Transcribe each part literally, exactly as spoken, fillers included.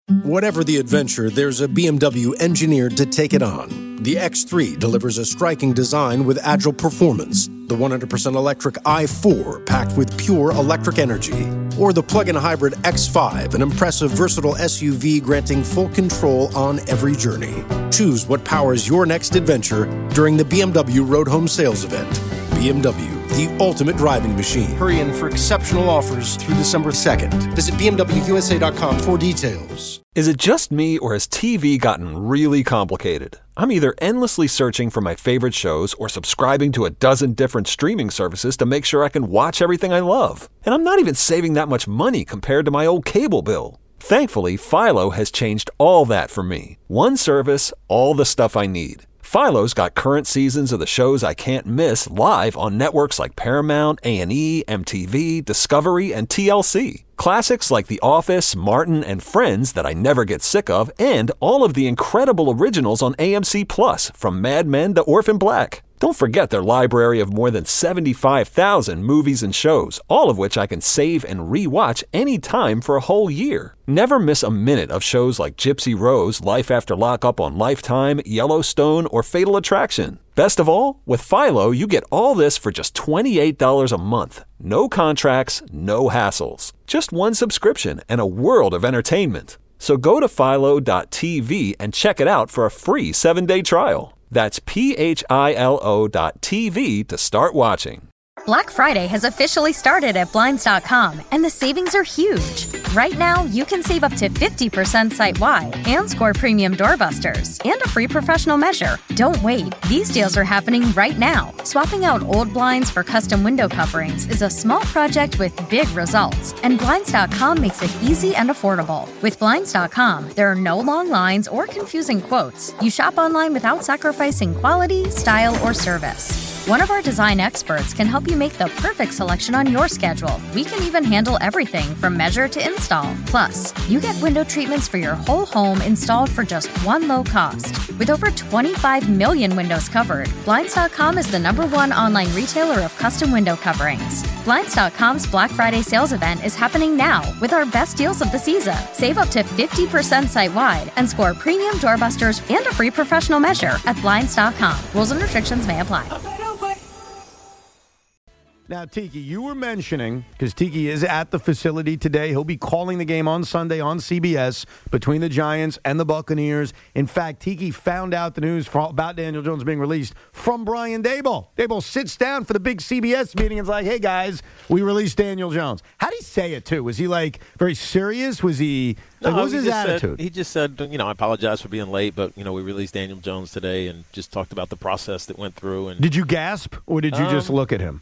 Whatever the adventure, there's a B M W engineered to take it on. The X three delivers a striking design with agile performance. The one hundred percent electric i four, packed with pure electric energy. Or the plug-in hybrid X five, an impressive, versatile S U V granting full control on every journey. Choose what powers your next adventure during the B M W Road Home Sales Event. B M W, the ultimate driving machine. Hurry in for exceptional offers through December second. Visit B M W U S A dot com for details. Is it just me, or has T V gotten really complicated? I'm either endlessly searching for my favorite shows or subscribing to a dozen different streaming services to make sure I can watch everything I love. And I'm not even saving that much money compared to my old cable bill. Thankfully, Philo has changed all that for me. One service, all the stuff I need. Philo's got current seasons of the shows I can't miss live on networks like Paramount, A and E, M T V, Discovery, and T L C. Classics like The Office, Martin, and Friends that I never get sick of, and all of the incredible originals on A M C Plus, from Mad Men to Orphan Black. Don't forget their library of more than seventy-five thousand movies and shows, all of which I can save and re-watch anytime for a whole year. Never miss a minute of shows like Gypsy Rose, Life After Lockup on Lifetime, Yellowstone, or Fatal Attraction. Best of all, with Philo, you get all this for just twenty-eight dollars a month. No contracts, no hassles. Just one subscription and a world of entertainment. So go to philo dot t v and check it out for a free seven-day trial. That's P H I L O dot T V to start watching. Black Friday has officially started at Blinds dot com, and the savings are huge. Right now, you can save up to fifty percent site-wide and score premium doorbusters and a free professional measure. Don't wait. These deals are happening right now. Swapping out old blinds for custom window coverings is a small project with big results, and Blinds dot com makes it easy and affordable. With Blinds dot com, there are no long lines or confusing quotes. You shop online without sacrificing quality, style, or service. One of our design experts can help you make the perfect selection on your schedule. We can even handle everything from measure to install. Plus, you get window treatments for your whole home installed for just one low cost. With over twenty-five million windows covered, Blinds dot com is the number one online retailer of custom window coverings. Blinds dot com's Black Friday sales event is happening now with our best deals of the season. Save up to fifty percent site-wide and score premium doorbusters and a free professional measure at Blinds dot com. Rules and restrictions may apply. Now, Tiki, you were mentioning, because Tiki is at the facility today, he'll be calling the game on Sunday on C B S between the Giants and the Buccaneers. In fact, Tiki found out the news for, about Daniel Jones being released from Brian Daboll. Daboll sits down for the big C B S meeting and is like, hey, guys, we released Daniel Jones. How did he say it, too? Was he, like, very serious? Was he – like, no, what was he his just attitude? Said, he just said, you know, I apologize for being late, but, you know, we released Daniel Jones today and just talked about the process that went through. And Did you gasp, or did you um, just look at him?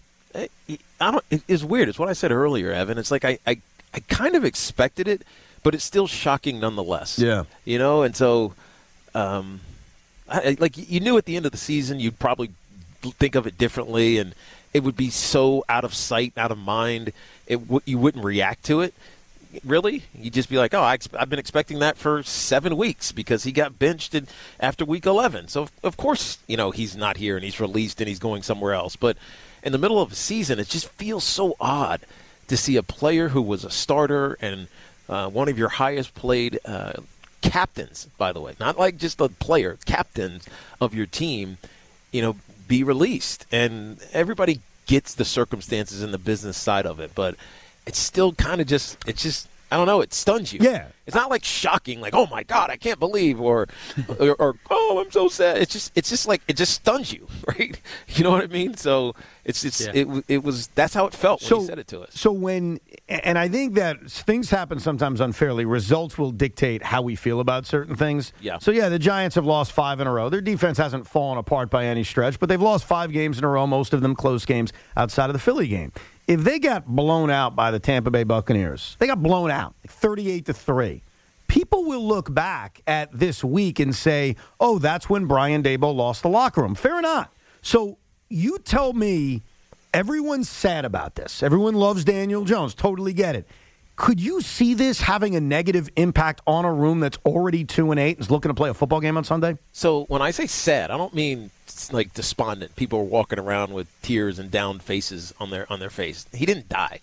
I don't. It's weird. It's what I said earlier, Evan. It's like I, I, I kind of expected it, but it's still shocking nonetheless. Yeah. You know, and so, um, I, like you knew at the end of the season, you'd probably think of it differently, and it would be so out of sight, out of mind. It w- you wouldn't react to it. Really, you'd just be like, "Oh, I ex- I've been expecting that for seven weeks because he got benched in, after week eleven. So of course, you know, he's not here and he's released and he's going somewhere else, but." In the middle of a season, it just feels so odd to see a player who was a starter and uh, one of your highest played uh, captains, by the way, not like just a player, captains of your team, you know, be released. And everybody gets the circumstances and the business side of it, but it's still kind of just, it's just, I don't know, it stuns you. Yeah. It's not like shocking, like, oh my God, I can't believe, or, or, or oh, I'm so sad. It's just, it's just like, it just stuns you, right? You know what I mean? So it's, it's, yeah. it, it was, that's how it felt when so, he said it to us. So when, and I think that things happen sometimes unfairly. Results will dictate how we feel about certain things. Yeah. So yeah, the Giants have lost five in a row. Their defense hasn't fallen apart by any stretch, but they've lost five games in a row, most of them close games outside of the Philly game. If they got blown out by the Tampa Bay Buccaneers, they got blown out, like thirty-eight to three. People will look back at this week and say, oh, that's when Brian Daboll lost the locker room. Fair or not. So you tell me everyone's sad about this. Everyone loves Daniel Jones. Totally get it. Could you see this having a negative impact on a room that's already two and eight and is looking to play a football game on Sunday? So when I say sad, I don't mean like despondent. People are walking around with tears and down faces on their on their face. He didn't die.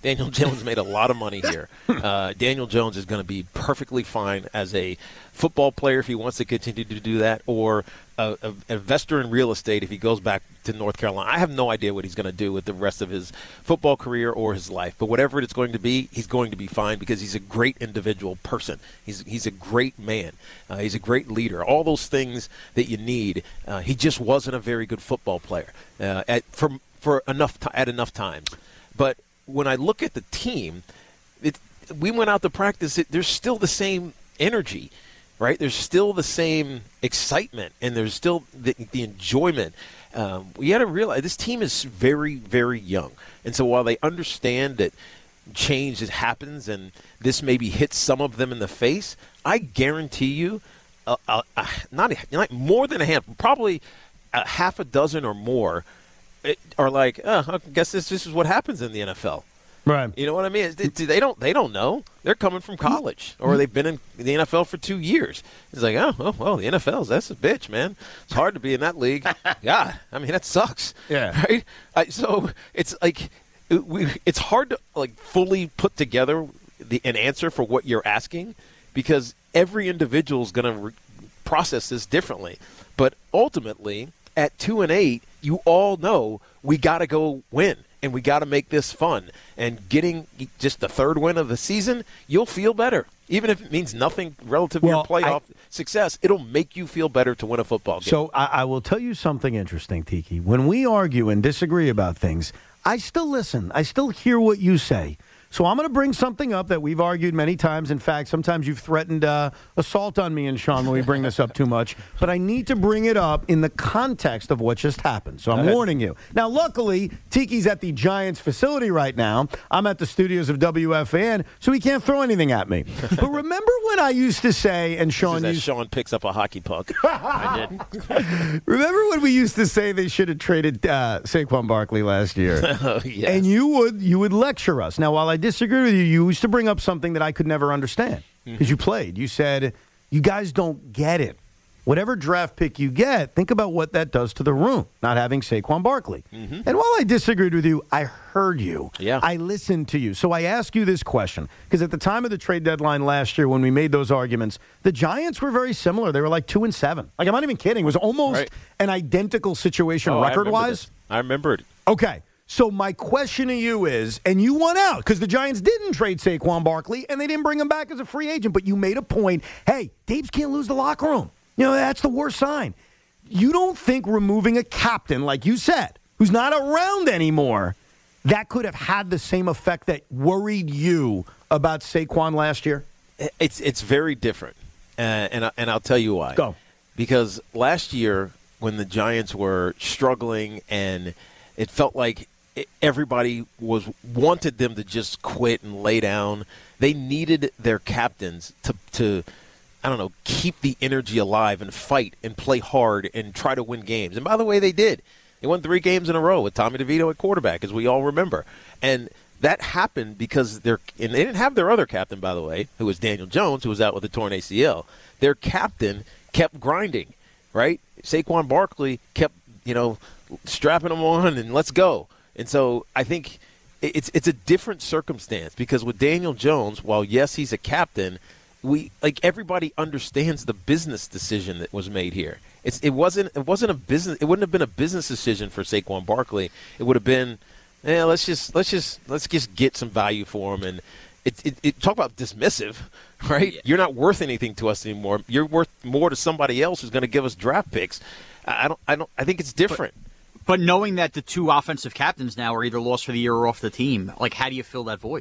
Daniel Jones made a lot of money here. Uh, Daniel Jones is going to be perfectly fine as a football player if he wants to continue to do that, or a, a, an investor in real estate if he goes back to North Carolina. I have no idea what he's going to do with the rest of his football career or his life, but whatever it's going to be, he's going to be fine because he's a great individual person. He's he's a great man. Uh, he's a great leader. All those things that you need. Uh, he just wasn't a very good football player uh, at for for enough t- at enough times, but when I look at the team, it, we went out to practice. It, there's still the same energy, right? There's still the same excitement, and there's still the, the enjoyment. Um, we got to realize this team is very, very young. And so while they understand that change happens and this maybe hits some of them in the face, I guarantee you, uh, uh, uh, not, a, not more than a handful, probably a half a dozen or more, It, are like, oh, I guess this, this is what happens in the N F L. Right. You know what I mean? They, they don't they don't know. They're coming from college, or they've been in the N F L for two years. It's like, oh, oh well, the N F L's, that's a bitch, man. It's hard to be in that league. God, I mean, that sucks. Yeah. Right? I, so it's like, it, we, it's hard to like fully put together the, an answer for what you're asking because every individual is going to re- process this differently. But ultimately, at two and eight, you all know we got to go win and we got to make this fun. And getting just the third win of the season, you'll feel better. Even if it means nothing relative well, to your playoff I, success, it'll make you feel better to win a football game. So I, I will tell you something interesting, Tiki. When we argue and disagree about things, I still listen. I still hear what you say. So I'm going to bring something up that we've argued many times. In fact, sometimes you've threatened uh, assault on me and Sean when we bring this up too much. But I need to bring it up in the context of what just happened. So I'm okay. warning you. Now, luckily, Tiki's at the Giants facility right now. I'm at the studios of W F A N, so he can't throw anything at me. But remember when I used to say, and Sean that used Sean picks up a hockey puck. I did. Remember when we used to say they should have traded uh, Saquon Barkley last year? Oh, yes. And you would you would lecture us. Now, while I disagree with you, you used to bring up something that I could never understand because mm-hmm. you played. You said, you guys don't get it. Whatever draft pick you get, think about what that does to the room, not having Saquon Barkley. Mm-hmm. And while I disagreed with you, I heard you. Yeah. I listened to you. So I ask you this question, because at the time of the trade deadline last year when we made those arguments, the Giants were very similar. They were like two and seven. Like, I'm not even kidding. It was almost right. an identical situation oh, record-wise. I remember it. Okay. So my question to you is, and you won out because the Giants didn't trade Saquon Barkley and they didn't bring him back as a free agent, but you made a point. Hey, Daves can't lose the locker room. You know, that's the worst sign. You don't think removing a captain, like you said, who's not around anymore, that could have had the same effect that worried you about Saquon last year? It's it's very different, uh, and, and I'll tell you why. Go. Because last year when the Giants were struggling and it felt like everybody was wanted them to just quit and lay down. They needed their captains to, to, I don't know, keep the energy alive and fight and play hard and try to win games. And by the way, they did. They won three games in a row with Tommy DeVito at quarterback, as we all remember. And that happened because they're, and they didn't have their other captain, by the way, who was Daniel Jones, who was out with a torn A C L. Their captain kept grinding, right? Saquon Barkley kept, you know, strapping them on and let's go. And so I think it's it's a different circumstance because with Daniel Jones, while yes, he's a captain, we like everybody understands the business decision that was made here. It's it wasn't it wasn't a business it wouldn't have been a business decision for Saquon Barkley. It would have been, yeah, let's just let's just let's just get some value for him. And it, it, it talk about dismissive, right? Yeah. You're not worth anything to us anymore. You're worth more to somebody else who's going to give us draft picks. I don't I don't I think it's different. But- But knowing that the two offensive captains now are either lost for the year or off the team, like, how do you fill that void?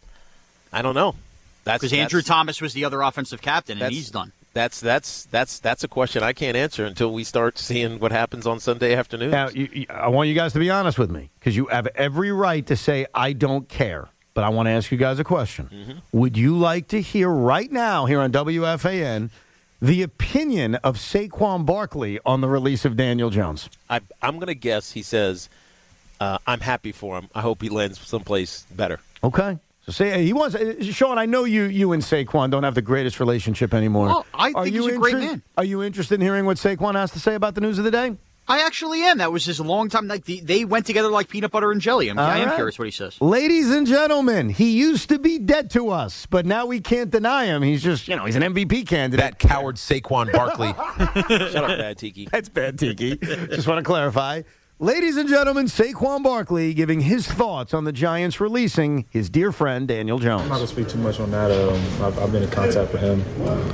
I don't know. Because Andrew Thomas was the other offensive captain, and he's done. That's that's that's that's a question I can't answer until we start seeing what happens on Sunday afternoon. Now, you, you, I want you guys to be honest with me, because you have every right to say, I don't care. But I want to ask you guys a question. Mm-hmm. Would you like to hear right now here on W F A N the opinion of Saquon Barkley on the release of Daniel Jones? I, I'm going to guess he says, uh, I'm happy for him. I hope he lands someplace better. Okay. So say he wants Sean, I know you you and Saquon don't have the greatest relationship anymore. Well, I think are he's you a inter- great man. Are you interested in hearing what Saquon has to say about the news of the day? I actually am. That was his long time. Like the, they went together like peanut butter and jelly. I'm, I am right. curious what he says. Ladies and gentlemen, he used to be dead to us, but now we can't deny him. He's just, you know, he's an M V P candidate. That coward Saquon Barkley. Shut up, Bad Tiki. That's Bad Tiki. Just want to clarify. Ladies and gentlemen, Saquon Barkley giving his thoughts on the Giants releasing his dear friend Daniel Jones. I'm not going to speak too much on that. Um, I've, I've been in contact with him.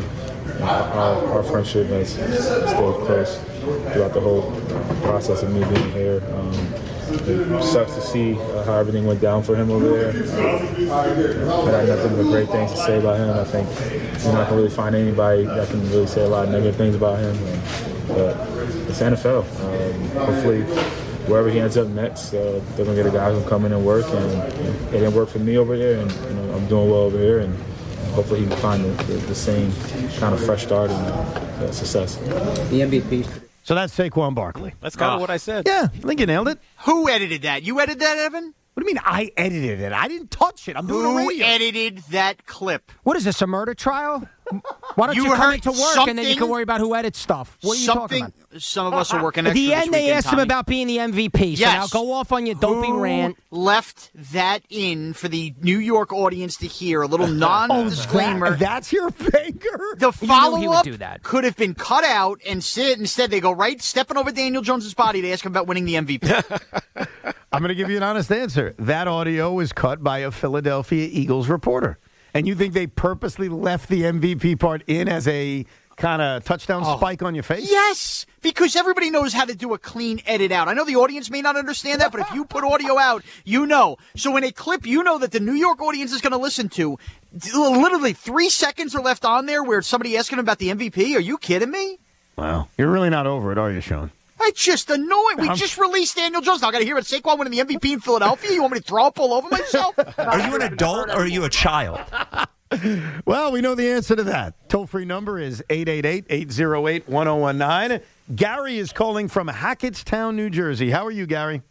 Our, our friendship has stayed close throughout the whole process of me being here. Um, it sucks to see uh, how everything went down for him over there. Um, but I had nothing but great things to say about him. I think you're not going to really find anybody that can really say a lot of negative things about him. And, but it's N F L. Um, hopefully, wherever he ends up next, uh, they're going to get a guy who can come in and work. And you know, it didn't work for me over here, and you know, I'm doing well over here. And hopefully he can find the, the, the same kind of fresh start and uh, success. The M V P. So that's Saquon Barkley. That's kind of uh, what I said. Yeah, I think you nailed it. Who edited that? You edited that, Evan? What do you mean I edited it? I didn't touch it. I'm doing a Who radio. edited that clip? What is this, a murder trial? Why don't you, You come heard into work and then you can something- worry about who edits stuff? What are you Something. talking about? Some of us are working At extra the this end, they weekend, asked him Tommy. about being the M V P. So Yes. now go off on your doping Who rant. left that in for the New York audience to hear? A little non-disclaimer. Oh, That- that's your finger? The You knew he would follow-up do that. could have been cut out and sit. Instead, they go right, stepping over Daniel Jones' body to ask him about winning the M V P. I'm going to give you an honest answer. That audio was cut by a Philadelphia Eagles reporter. And you think they purposely left the M V P part in as a kind of touchdown spike on your face? Yes, because everybody knows how to do a clean edit out. I know the audience may not understand that, but if you put audio out, you know. So in a clip you know that the New York audience is going to listen to, literally three seconds are left on there where somebody asking him about the M V P. Are you kidding me? Wow. You're really not over it, are you, Sean? It's just annoying. We I'm- just released Daniel Jones. Now I got to hear about Saquon winning the M V P in Philadelphia. You want me to throw up all over myself? Are you an adult or are you a child? Well, we know the answer to that. Toll-free number is eight eight eight, eight oh eight, one oh one nine. Gary is calling from Hackettstown, New Jersey. How are you, Gary?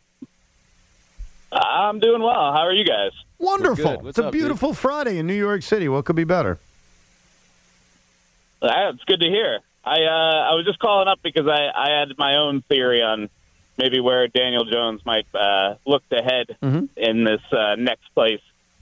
I'm doing well. How are you guys? Wonderful. good. What's It's a up, dude? beautiful Friday in New York City. What could be better? That's good to hear. I uh, I was just calling up because I, I had my own theory on maybe where Daniel Jones might uh, look to head Mm-hmm. in this uh, next place.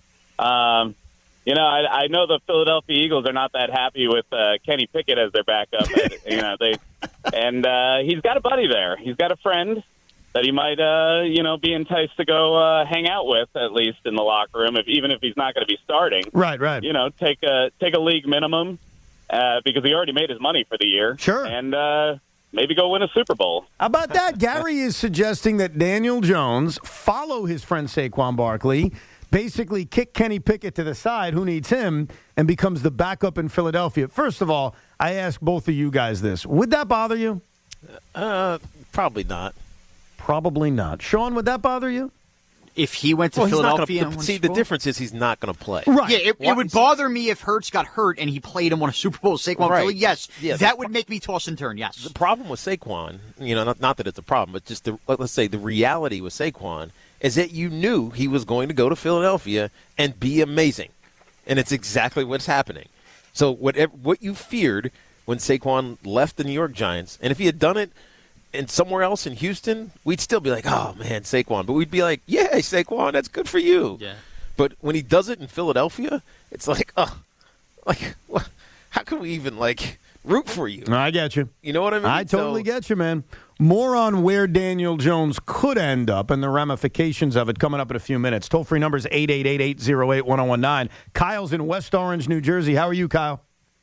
Um, you know, I, I know the Philadelphia Eagles are not that happy with uh, Kenny Pickett as their backup. you know, they and uh, he's got a buddy there. He's got a friend that he might, uh, you know, be enticed to go uh, hang out with, at least in the locker room, if even if he's not going to be starting. Right, right. You know, take a take a league minimum uh, because he already made his money for the year. Sure. And uh, maybe go win a Super Bowl. How about that? Gary is suggesting that Daniel Jones follow his friend Saquon Barkley, basically kick Kenny Pickett to the side, who needs him, and becomes the backup in Philadelphia. First of all, I ask both of you guys this. Would that bother you? Uh, probably not. Probably not. Sean, would that bother you? If he went to Well, he's not Philadelphia, gonna, and the, won see, Super the Bowl? difference is he's not going to play. Right. Yeah, it, it What? would bother me if Hurts got hurt and he played and won a Super Bowl. Saquon Right. Philly, yes, Yeah, that the- would make me toss and turn. Yes, The problem with Saquon, you know, not, not that it's a problem, but just the, let's say the reality with Saquon is that you knew he was going to go to Philadelphia and be amazing, and it's exactly what's happening. So whatever what you feared when Saquon left the New York Giants, and if he had done it in somewhere else in Houston, we'd still be like, oh man, Saquon, but we'd be like, yeah, Saquon, that's good for you. Yeah. But when he does it in Philadelphia, it's like, oh, like what? How can we even like root for you? I get you. You know what I mean? I totally So- get you, man. More on where Daniel Jones could end up and the ramifications of it coming up in a few minutes. Toll-free number is eight eight eight, eight oh eight, one oh one nine. Kyle's in West Orange, New Jersey. How are you, Kyle?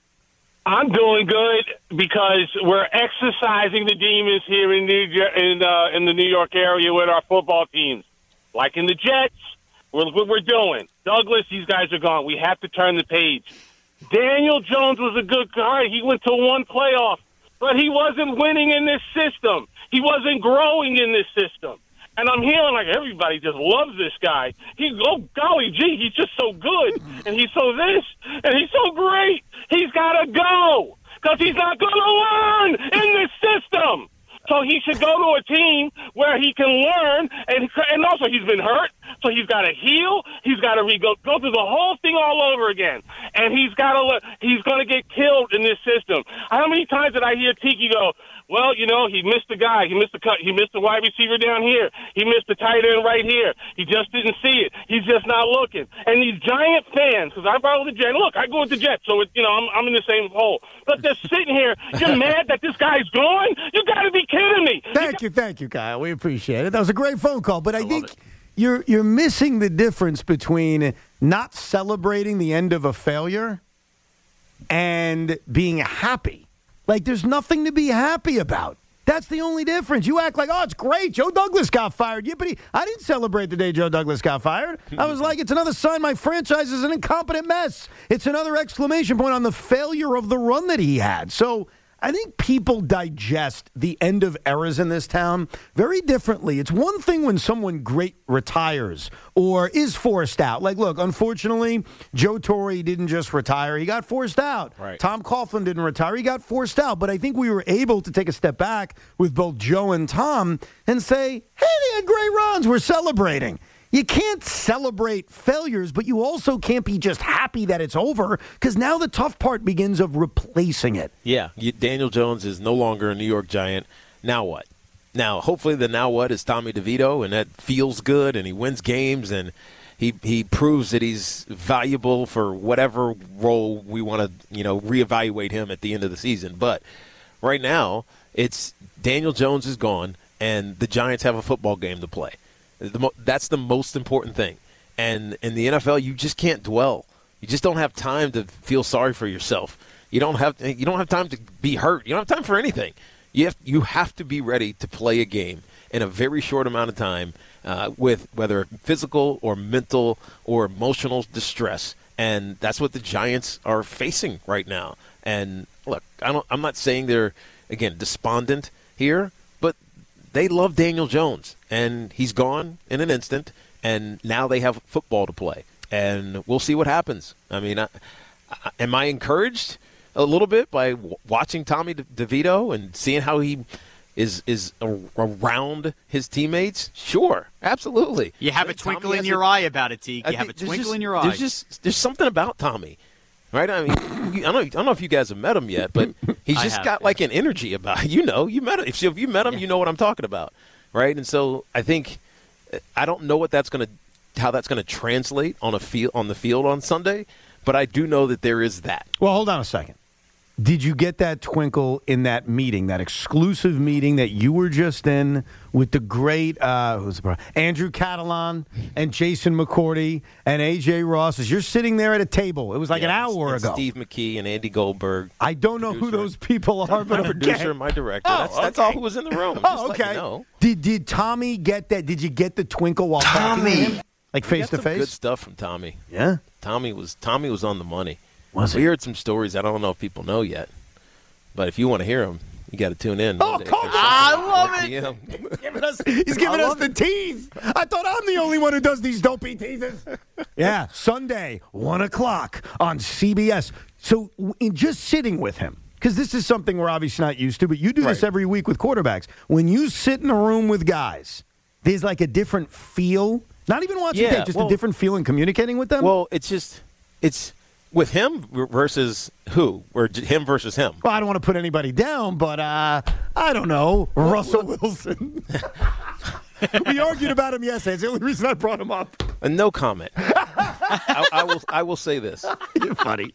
I'm doing good because we're exercising the demons here in New Jer- in uh, in the New York area with our football teams, like in the Jets. We're, what we're doing. Douglas, these guys are gone. We have to turn the page. Daniel Jones was a good guy. He went to one playoff, but he wasn't winning in this system. He wasn't growing in this system. And I'm hearing like everybody just loves this guy. He, oh, golly gee, he's just so good. And he's so this, and he's so great. He's got to go because he's not going to learn in this system. So he should go to a team where he can learn, and and also he's been hurt. So he's got to heal. He's got to re- go, go through the whole thing all over again. And he's got to he's going to get killed in this system. How many times did I hear Tiki go, well, you know, he missed the guy. He missed the cut. He missed the wide receiver down here. He missed the tight end right here. He just didn't see it. He's just not looking. And these Giant fans, because I follow the Jets. Look, I go with the Jets, so it, you know I'm, I'm in the same hole. But they're sitting here. You're mad that this guy's gone? You got to be kidding me. Thank you, thank you, Kyle. We appreciate it. That was a great phone call. But I, I think you're you're missing the difference between not celebrating the end of a failure and being happy. Like, there's nothing to be happy about. That's the only difference. You act like, oh, it's great. Joe Douglas got fired. Yippity. I didn't celebrate the day Joe Douglas got fired. I was like, it's another sign my franchise is an incompetent mess. It's another exclamation point on the failure of the run that he had. So I think people digest the end of eras in this town very differently. It's one thing when someone great retires or is forced out. Like, look, unfortunately, Joe Torre didn't just retire. He got forced out. Right. Tom Coughlin didn't retire. He got forced out. But I think we were able to take a step back with both Joe and Tom and say, hey, they had great runs. We're celebrating. You can't celebrate failures, but you also can't be just happy that it's over because now the tough part begins of replacing it. Yeah, you, Daniel Jones is no longer a New York Giant. Now what? Now, hopefully the now what is Tommy DeVito, and that feels good, and he wins games, and he he proves that he's valuable for whatever role we want to, you know, reevaluate him at the end of the season. But right now, it's Daniel Jones is gone, and the Giants have a football game to play. The mo- that's the most important thing. And in the N F L, you just can't dwell. You just don't have time to feel sorry for yourself. You don't have you don't have time to be hurt. You don't have time for anything. You have you have to be ready to play a game in a very short amount of time uh, with whether physical or mental or emotional distress. And that's what the Giants are facing right now. And look, I don't, I'm not saying they're, again, despondent here, but they love Daniel Jones, and he's gone in an instant, and now they have football to play, and we'll see what happens. I mean, I, I, am I encouraged a little bit by w- watching Tommy De- DeVito and seeing how he is is a- around his teammates? Sure, absolutely. You have a Tommy twinkle in has your a, eye about it, Teague. You have a twinkle just, in your eye. There's just there's something about Tommy. Right, I mean, you, I don't, I don't know if you guys have met him yet, but he's just have, got yeah. like an energy about it. You know, you met him. If, if you met him, yeah. you know what I'm talking about, right? And so I think I don't know what that's going to, how that's going to translate on a field on the field on Sunday, but I do know that there is that. Well, hold on a second. Did you get that twinkle in that meeting, that exclusive meeting that you were just in with the great uh, who's the Andrew Catalan and Jason McCourty and A J Ross? As you're sitting there at a table, it was like yeah, an hour and ago. Steve McKee and Andy Goldberg. I don't know producer. who those people are, but my producer and my director. Oh, that's, okay. that's all who was in the room. Oh, Just okay. let you know. Did did Tommy get that? Did you get the twinkle while talking to him? Like face to face? Good stuff from Tommy. Yeah. Tommy was Tommy was on the money. Was we he? heard some stories I don't know if people know yet. But if you want to hear them, you got to tune in. Oh, come on! I love it. giving us, he's giving us the tease. I thought I'm the only one who does these dopey teases. Yeah, Sunday, one o'clock on C B S. So in just sitting with him, because this is something we're obviously not used to, but you do this right. every week with quarterbacks. When you sit in a room with guys, there's like a different feel. Not even watching yeah, tape, just well, a different feel in communicating with them. Well, it's just it's. With him versus who? Or him versus him? Well, I don't want to put anybody down, but uh, I don't know. Russell Wilson. We argued about him yesterday. It's the only reason I brought him up. Uh, no comment. I, I will. I will say this. You're funny.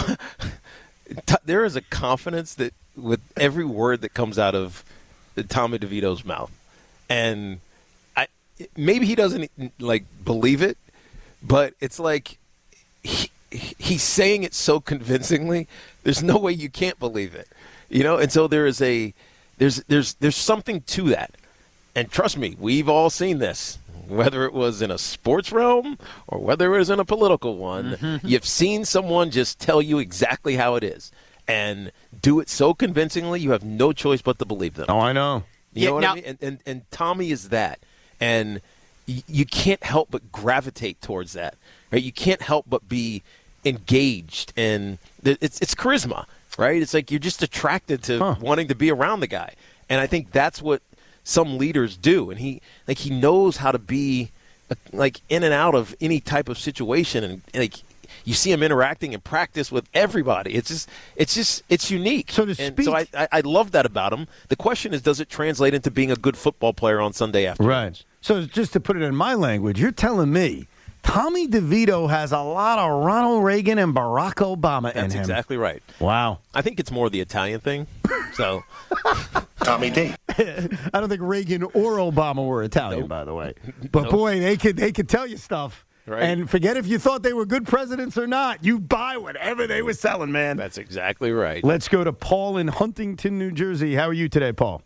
There is a confidence that with every word that comes out of Tommy DeVito's mouth, and I maybe he doesn't like believe it, but it's like. He, He's saying it so convincingly. There's no way you can't believe it, you know. And so there is a, there's there's there's something to that. And trust me, we've all seen this, whether it was in a sports realm or whether it was in a political one. Mm-hmm. You've seen someone just tell you exactly how it is and do it so convincingly. You have no choice but to believe them. Oh, I know. You yeah, know what now- I mean? And, and and Tommy is that, and y- you can't help but gravitate towards that. Right? You can't help but be engaged, and it's it's charisma, right? It's like you're just attracted to huh. wanting to be around the guy, and I think that's what some leaders do. And he like he knows how to be like in and out of any type of situation, and like you see him interacting in practice with everybody. It's just, it's just, it's unique. So to and speak, so I, I, I love that about him. The question is, does it translate into being a good football player on Sunday afternoon? Right. So just to put it in my language, you're telling me Tommy DeVito has a lot of Ronald Reagan and Barack Obama in him. That's exactly right. Wow. I think it's more the Italian thing. So, Tommy D. I don't think Reagan or Obama were Italian, Nope. by the way. But Nope. boy, they could they could tell you stuff. Right. And forget if you thought they were good presidents or not. You buy whatever they were selling, man. That's exactly right. Let's go to Paul in Huntington, New Jersey. How are you today, Paul?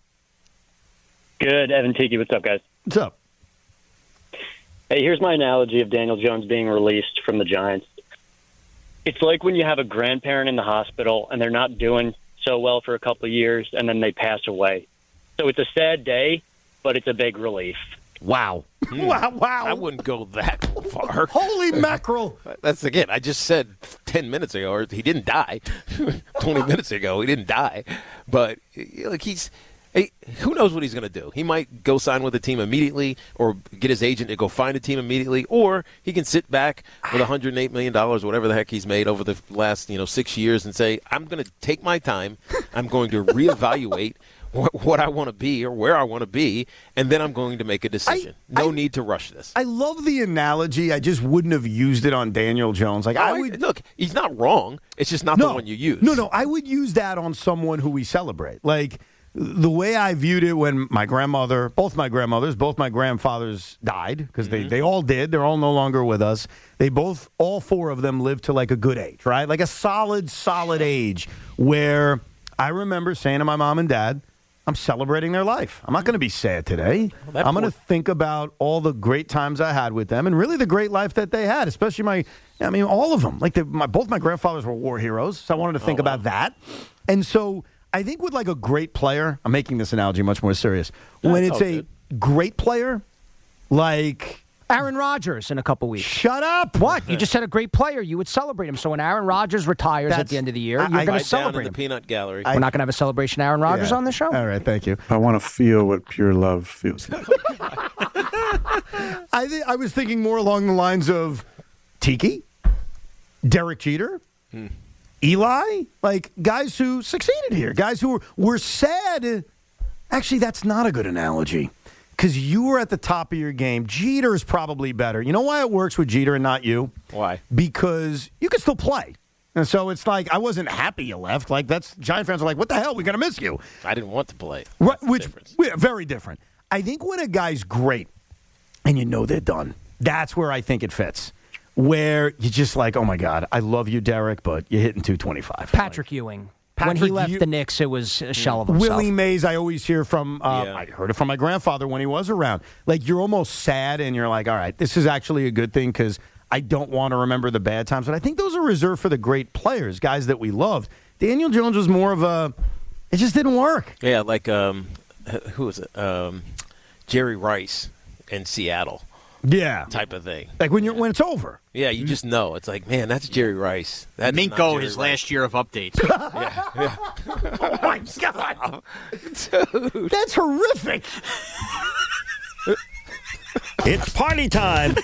Good. Evan Tiki, what's up, guys? What's up? Hey, here's my analogy of Daniel Jones being released from the Giants. It's like when you have a grandparent in the hospital and they're not doing so well for a couple of years and then they pass away. So it's a sad day, but it's a big relief. Wow. Wow, wow. I wouldn't go that far. Holy mackerel. That's, again, I just said ten minutes ago, or he didn't die. twenty minutes ago, he didn't die. But, like, he's hey, who knows what he's going to do? He might go sign with a team immediately or get his agent to go find a team immediately, or he can sit back with one hundred eight million dollars, whatever the heck he's made over the last, you know, six years and say, I'm going to take my time. I'm going to reevaluate what I want to be or where I want to be, and then I'm going to make a decision. I, no I, need to rush this. I love the analogy. I just wouldn't have used it on Daniel Jones. Like No, I I- would look, he's not wrong. It's just not no, the one you use. No, no, I would use that on someone who we celebrate. Like the way I viewed it when my grandmother, both my grandmothers, both my grandfathers died, because Mm-hmm. they, they all did. They're all no longer with us. They both, all four of them lived to like a good age, right? Like a solid, solid age where I remember saying to my mom and dad, I'm celebrating their life. I'm not going to be sad today. that I'm going to poor- think about all the great times I had with them and really the great life that they had, especially my, I mean, all of them. Like the, my, both my grandfathers were war heroes, so I wanted to think Oh, wow. about that. And so I think with like a great player, I'm making this analogy much more serious. When That's it's all a good. great player, like Aaron Rodgers in a couple weeks. shut up. What? You just said a great player. You would celebrate him. So when Aaron Rodgers retires at That's- the end of the year, I- you're I- going to Right down celebrate in the him. peanut gallery. We're not going to have a celebration of Aaron Rodgers Yeah. on this show? All right, thank you. I want to feel what pure love feels like. I th- I was thinking more along the lines of Tiki, Derek Jeter, Hmm. Eli, like guys who succeeded here, guys who were, were sad. Actually, that's not a good analogy because you were at the top of your game. Jeter is probably better. You know why it works with Jeter and not you? Why? Because you can still play. And so it's like, I wasn't happy you left. Like, that's Giant fans are like, what the hell? We're going to miss you. I didn't want to play. Right, That's the which difference. yeah, very different. I think when a guy's great and you know they're done, that's where I think it fits. Where you're just like, oh my God, I love you, Derek, but you're hitting two twenty-five. Patrick Ewing. when he Patrick left Ew- the Knicks, it was a shell of himself. Willie Mays, I always hear from, uh, Yeah. I heard it from my grandfather when he was around. Like, you're almost sad and you're like, all right, this is actually a good thing because I don't want to remember the bad times. But I think those are reserved for the great players, guys that we loved. Daniel Jones was more of a, it just didn't work. Yeah, like, um, who was it? Um, Jerry Rice in Seattle Yeah. type of thing. Like when you're when it's over. Yeah, you just know. It's like, man, that's Jerry Rice. That's not Minko, Jerry his Rice. last year of updates. Yeah, yeah. Oh, my God. Dude. That's horrific. It's party time.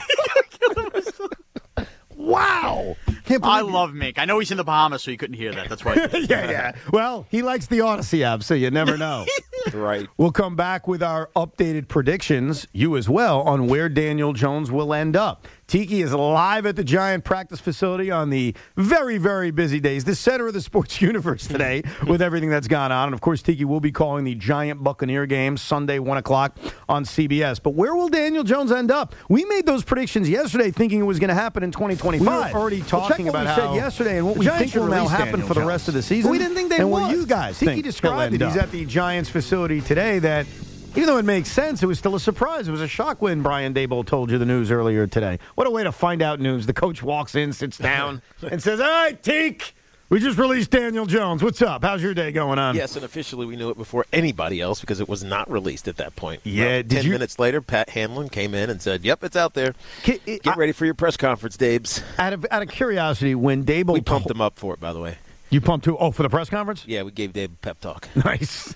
Wow. Can't I believe love Mink. I know he's in the Bahamas, so you couldn't hear that. That's why. yeah, yeah. Well, he likes the Odyssey app, so you never know. Right. We'll come back with our updated predictions, you as well, on where Daniel Jones will end up. Tiki is live at the Giant practice facility on the very, very busy days, the center of the sports universe today with everything that's gone on. And, of course, Tiki will be calling the Giant Buccaneer game Sunday, one o'clock on C B S. But where will Daniel Jones end up? We made those predictions yesterday thinking it was going to happen in twenty twenty-five. We were already Well, check talking what about we how said yesterday and what the we Giants think will should now release happen Daniel for the Jones. rest of the season. We didn't think they and would. what you guys Tiki think described he'll it. end He's up. at the Giants facility today that, even though it makes sense, it was still a surprise. It was a shock when Brian Daboll told you the news earlier today. What a way to find out news. The coach walks in, sits down, and says, all right, Teak, we just released Daniel Jones. What's up? How's your day going on? Yes, and officially we knew it before anybody else because it was not released at that point. Yeah, Well, did ten you- minutes later, Pat Hamlin came in and said, yep, it's out there. Ki- it- Get I- ready for your press conference, Dabes. Out of, out of curiosity, when Daboll We pumped to- him up for it, by the way. You pumped too? Oh, for the press conference? Yeah, we gave Dave a pep talk. Nice.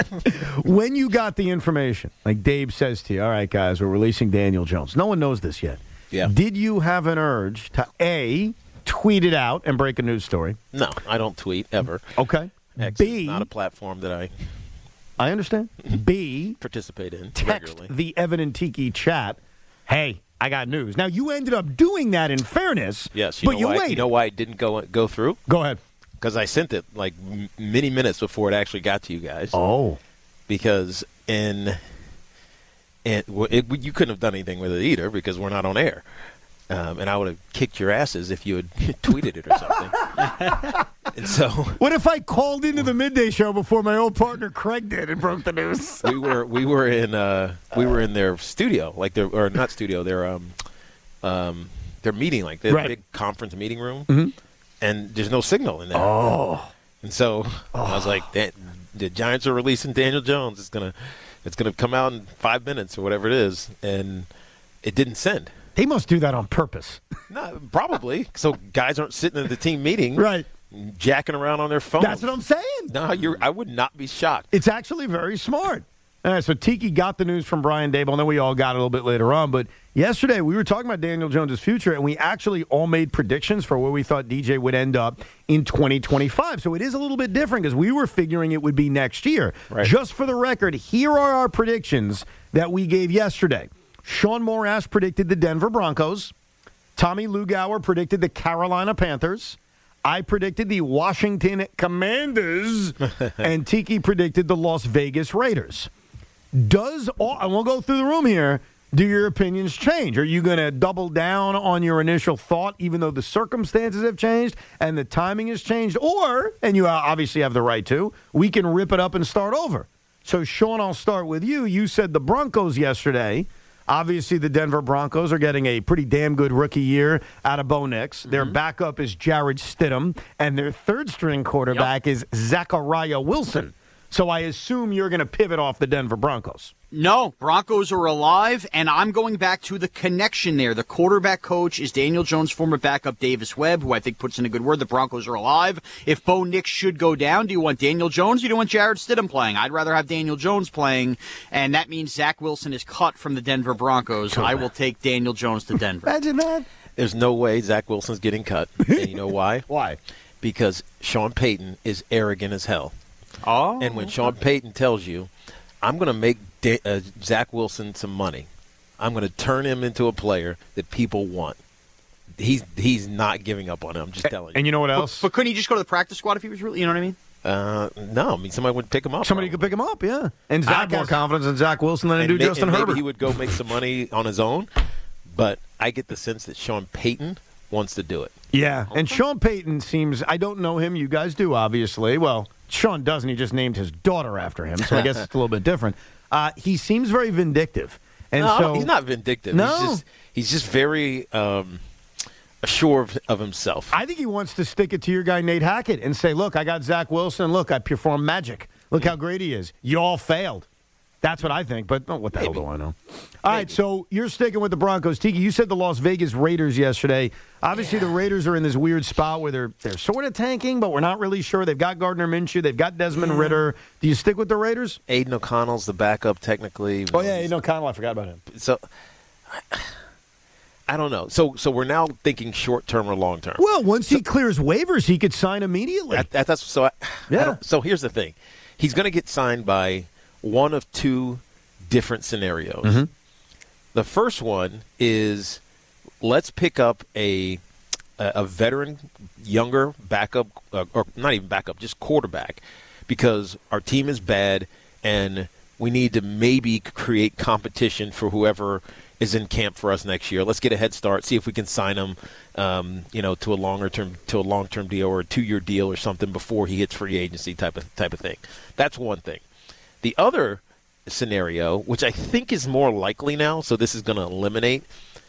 When you got the information, like Dave says to you, all right, guys, we're releasing Daniel Jones. No one knows this yet. Yeah. Did you have an urge to, A, tweet it out and break a news story? No, I don't tweet ever. Okay. X B, is not a platform that I I understand. B, participate in text regularly. the Evan and Tiki chat, hey, I got news. Now, you ended up doing that in fairness, Yes, you but know you why? waited. You know why it didn't go go through? Go ahead. Because I sent it like m- many minutes before it actually got to you guys. Oh. Because in, in well, it, you couldn't have done anything with it either because we're not on air. Um, and I would have kicked your asses if you had tweeted it or something. And so, what if I called into the midday show before my old partner Craig did and broke the news? we were we were in uh, we were in their studio, like their or not studio, their um um their meeting, like their Right. big conference meeting room, Mhm. and there's no signal in there. Oh, and so I was like, that, the Giants are releasing Daniel Jones. It's gonna it's gonna come out in five minutes or whatever it is, and it didn't send. They must do that on purpose. No, probably. So guys aren't sitting at the team meeting, right, jacking around on their phones. That's what I'm saying. No, you're. I would not be shocked. It's actually very smart. All right, so Tiki got the news from Brian Daboll, and then we all got it a little bit later on. But yesterday we were talking about Daniel Jones' future, and we actually all made predictions for where we thought D J would end up in twenty twenty-five. So it is a little bit different because we were figuring it would be next year. Right. Just for the record, here are our predictions that we gave yesterday. Sean Morash predicted the Denver Broncos. Tommy Lugauer predicted the Carolina Panthers. I predicted the Washington Commanders. And Tiki predicted the Las Vegas Raiders. Does all, and we'll go through the room here, do your opinions change? Are you going to double down on your initial thought even though the circumstances have changed and the timing has changed? Or, and you obviously have the right to, we can rip it up and start over. So, Sean, I'll start with you. You said the Broncos yesterday. Obviously, the Denver Broncos are getting a pretty damn good rookie year out of Bo Nix. Mm-hmm. Their backup is Jared Stidham, and their third-string quarterback yep. is Zachariah Wilson. So I assume you're going to pivot off the Denver Broncos. No, Broncos are alive, and I'm going back to the connection there. The quarterback coach is Daniel Jones' former backup Davis Webb, who I think puts in a good word. The Broncos are alive. If Bo Nix should go down, do you want Daniel Jones or do you want Jared Stidham playing? I'd rather have Daniel Jones playing, and that means Zach Wilson is cut from the Denver Broncos. I will take Daniel Jones to Denver. Imagine that. There's no way Zach Wilson's getting cut. And you know why? Why? Because Sean Payton is arrogant as hell. Oh. And when Sean Payton tells you, I'm going to make Da- uh, Zach Wilson some money, I'm going to turn him into a player that people want, he's he's not giving up on him. I'm just telling you. And you know what else? But, but couldn't he just go to the practice squad if he was really, you know what I mean? Uh, no, I mean, somebody would pick him up. Somebody probably. could pick him up, yeah. And I Zach have more has- confidence in Zach Wilson than I And do may- Justin and maybe Herbert. he would go make some money on his own, but I get the sense that Sean Payton wants to do it. Yeah, and Sean Payton seems, I don't know him, you guys do, obviously. Well, Sean doesn't, he just named his daughter after him, so I guess it's a little bit different. Uh, he seems very vindictive. And no, so he's not vindictive. No. He's just, he's just very um, assured of, of himself. I think he wants to stick it to your guy, Nate Hackett, and say, look, I got Zach Wilson. Look, I performed magic. Look how great he is. You all failed. That's what I think, but oh, what the Maybe. hell do I know? All right, so you're sticking with the Broncos. Tiki, you said the Las Vegas Raiders yesterday. Obviously, yeah. the Raiders are in this weird spot where they're they're sort of tanking, but we're not really sure. They've got Gardner Minshew. They've got Desmond yeah. Ritter. Do you stick with the Raiders? Aiden O'Connell's the backup, technically. Oh, yeah, Aiden O'Connell. I forgot about him. So, I, I don't know. So so we're now thinking short-term or long-term. Well, once so, he clears waivers, he could sign immediately. That, that, that's So, I, yeah. I don't, so here's the thing. He's going to get signed by one of two different scenarios. Mm-hmm. The first one is let's pick up a a, a veteran, younger backup, uh, or not even backup, just quarterback, because our team is bad and we need to maybe create competition for whoever is in camp for us next year. Let's get a head start, see if we can sign him, um, you know, to a longer term, to a long term deal or a two year deal or something before he hits free agency type of type of thing. That's one thing. The other scenario, which I think is more likely now, so this is going to eliminate